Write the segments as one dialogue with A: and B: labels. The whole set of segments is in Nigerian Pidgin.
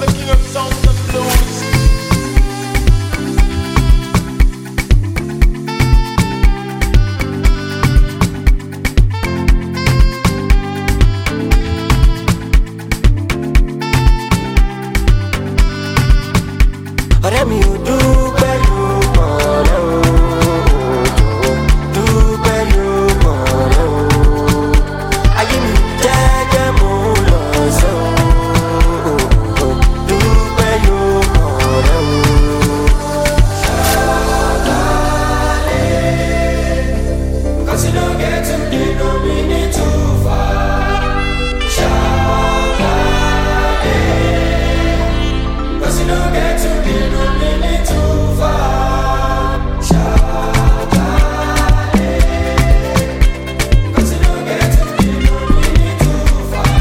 A: the king of songs and blues.
B: Ọ̀rẹ́ mi ò dúpẹ́ ló mọ̀ọ́rẹ́ o, dúpẹ́ ló mọ̀ọ́rẹ́ o. Ayé mi jẹ́jẹ́ mo lọ sọ o, dúpẹ́ ló mọ̀ọ́rẹ́ o. Ṣàlàyé, 'cause you don't get to be no minute too far. Ṣàlàyé, 'cause you don't get to be no minute too far. Ṣàlàyé, 'cause you don't get to be no minute too far.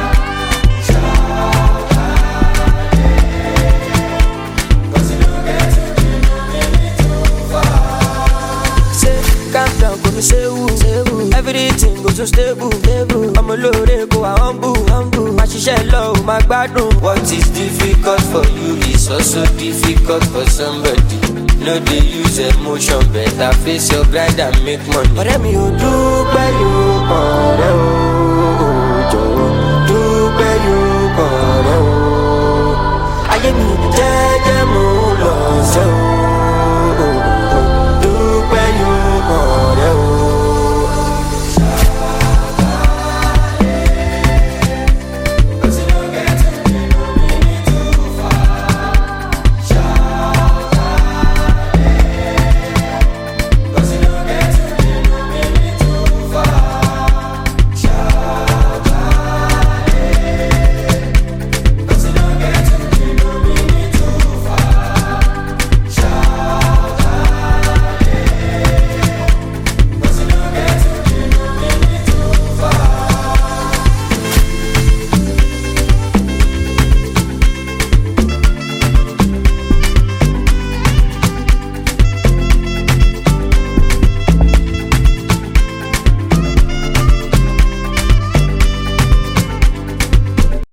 B: Ṣàlàyé, 'cause you don't get to be no minute too far. Say, calm down, kò ní séwu. Everything goes so stable. I'm a lóore kó wa humble. Má ṣiṣẹ́ lọ o, má gbádùn. What is difficult for you is also difficult for somebody. No dey use emotion, better face your grind and make money. Ọ̀rẹ́ mi ò dúpẹ́ ló mọ̀ọ́rẹ́ o.